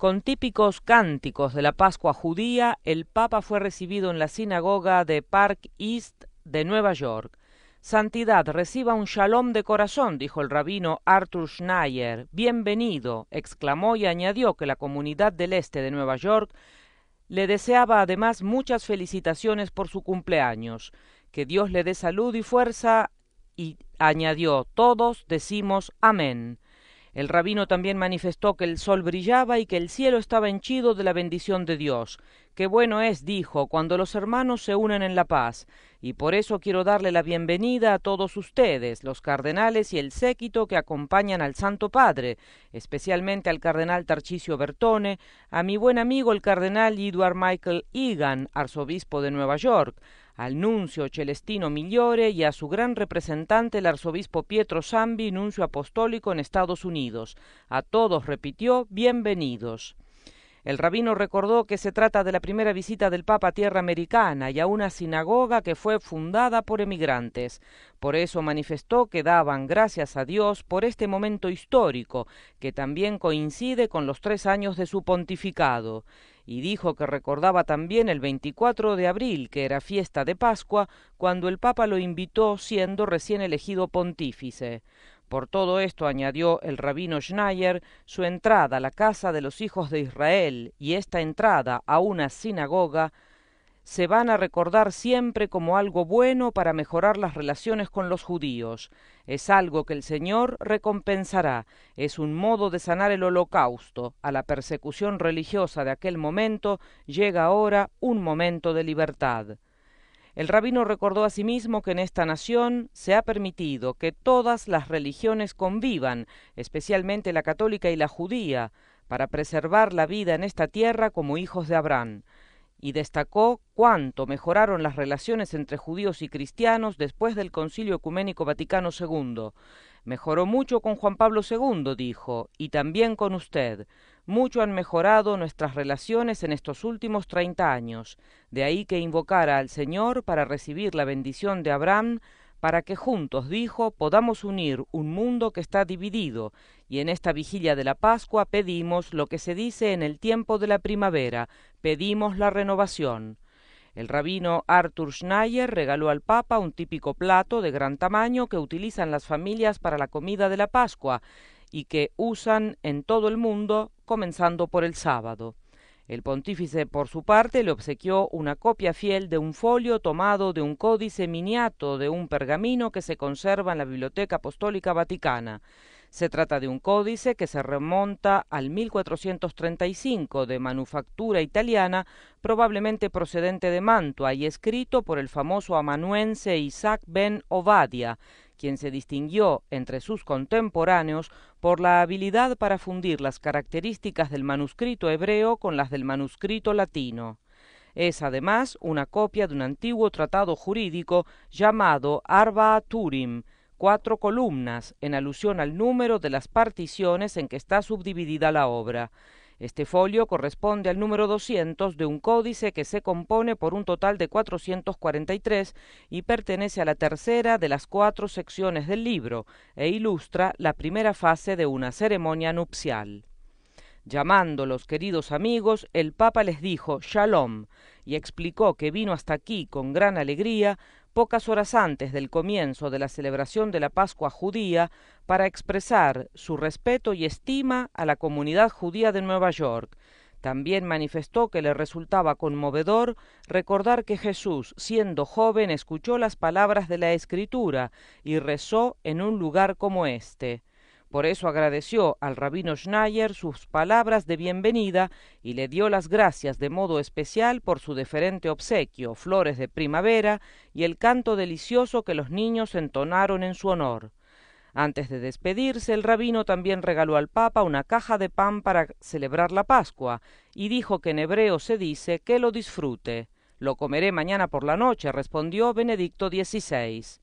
Con típicos cánticos de la Pascua judía, el Papa fue recibido en la sinagoga de Park East de Nueva York. Santidad, reciba un shalom de corazón, dijo el rabino Arthur Schneier. Bienvenido, exclamó y añadió que la comunidad del este de Nueva York le deseaba además muchas felicitaciones por su cumpleaños. Que Dios le dé salud y fuerza, y añadió, todos decimos amén. El rabino también manifestó que el sol brillaba y que el cielo estaba henchido de la bendición de Dios. Qué bueno es, dijo, cuando los hermanos se unen en la paz, y por eso quiero darle la bienvenida a todos ustedes, los cardenales y el séquito que acompañan al Santo Padre, especialmente al cardenal Tarcisio Bertone, a mi buen amigo el cardenal Edward Michael Egan, arzobispo de Nueva York, al nuncio Celestino Migliore y a su gran representante el arzobispo Pietro Zambi, nuncio apostólico en Estados Unidos. A todos repitió, bienvenidos. El rabino recordó que se trata de la primera visita del Papa a tierra americana y a una sinagoga que fue fundada por emigrantes. Por eso manifestó que daban gracias a Dios por este momento histórico, que también coincide con los 3 años de su pontificado. Y dijo que recordaba también el 24 de abril, que era fiesta de Pascua, cuando el Papa lo invitó siendo recién elegido pontífice. Por todo esto, añadió el rabino Schneier, su entrada a la casa de los hijos de Israel y esta entrada a una sinagoga se van a recordar siempre como algo bueno para mejorar las relaciones con los judíos. Es algo que el Señor recompensará, es un modo de sanar el holocausto. A la persecución religiosa de aquel momento llega ahora un momento de libertad. El rabino recordó asimismo que en esta nación se ha permitido que todas las religiones convivan, especialmente la católica y la judía, para preservar la vida en esta tierra como hijos de Abraham, y destacó cuánto mejoraron las relaciones entre judíos y cristianos después del Concilio Ecuménico Vaticano II. Mejoró mucho con Juan Pablo II, dijo, y también con usted. Mucho han mejorado nuestras relaciones en estos últimos 30 años. De ahí que invocara al Señor para recibir la bendición de Abraham, para que juntos, dijo, podamos unir un mundo que está dividido, y en esta vigilia de la Pascua pedimos lo que se dice en el tiempo de la primavera, pedimos la renovación. El rabino Arthur Schneier regaló al Papa un típico plato de gran tamaño que utilizan las familias para la comida de la Pascua y que usan en todo el mundo, comenzando por el sábado. El pontífice, por su parte, le obsequió una copia fiel de un folio tomado de un códice miniato de un pergamino que se conserva en la Biblioteca Apostólica Vaticana. Se trata de un códice que se remonta al 1435, de manufactura italiana, probablemente procedente de Mantua, y escrito por el famoso amanuense Isaac ben Ovadia, quien se distinguió entre sus contemporáneos por la habilidad para fundir las características del manuscrito hebreo con las del manuscrito latino. Es además una copia de un antiguo tratado jurídico llamado Arba Turim, 4 columnas, en alusión al número de las particiones en que está subdividida la obra. Este folio corresponde al número 200 de un códice que se compone por un total de 443 y pertenece a la tercera de las 4 secciones del libro, e ilustra la primera fase de una ceremonia nupcial. Llamándolos queridos amigos, el Papa les dijo Shalom y explicó que vino hasta aquí con gran alegría pocas horas antes del comienzo de la celebración de la Pascua judía para expresar su respeto y estima a la comunidad judía de Nueva York. También manifestó que le resultaba conmovedor recordar que Jesús, siendo joven, escuchó las palabras de la Escritura y rezó en un lugar como este. Por eso agradeció al rabino Schneier sus palabras de bienvenida y le dio las gracias de modo especial por su deferente obsequio, flores de primavera y el canto delicioso que los niños entonaron en su honor. Antes de despedirse, el rabino también regaló al Papa una caja de pan para celebrar la Pascua y dijo que en hebreo se dice que lo disfrute. Lo comeré mañana por la noche, respondió Benedicto XVI.